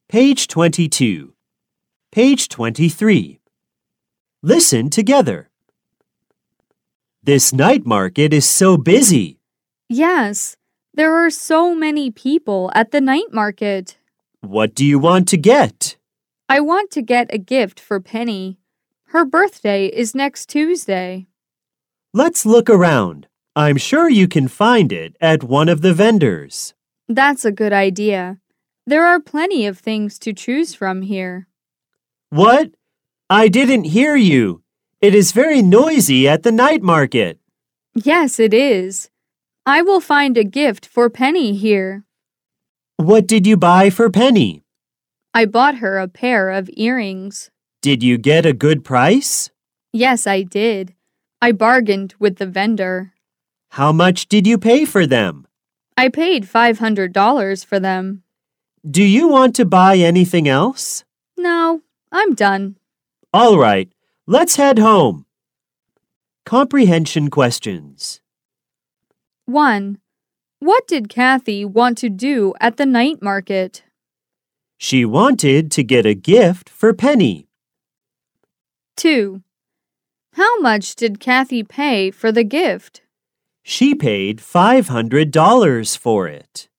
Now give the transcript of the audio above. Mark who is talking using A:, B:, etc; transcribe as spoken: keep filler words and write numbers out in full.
A: Page twenty-two. Page twenty-three. Listen together. This night market is so busy.
B: Yes, there are so many people at the night market.
A: What do you want to get?
B: I want to get a gift for Penny. Her birthday is next Tuesday.
A: Let's look around. I'm sure you can find it at one of the vendors.
B: That's a good idea. There are plenty of things to choose from here.
A: What? I didn't hear you. It is very noisy at the night market.
B: Yes, it is. I will find a gift for Penny here.
A: What did you buy for Penny?
B: I bought her a pair of earrings.
A: Did you get a good price?
B: Yes, I did. I bargained with the vendor.
A: How much did you pay for them?
B: I paid five hundred dollars for them.
A: Do you want to buy anything else?
B: No, I'm done.
A: All right, let's head home. Comprehension questions.
B: one. What did Kathy want to do at the night market?
A: She wanted to get a gift for Penny.
B: two. How much did Kathy pay for the gift?
A: She paid five hundred dollars for it.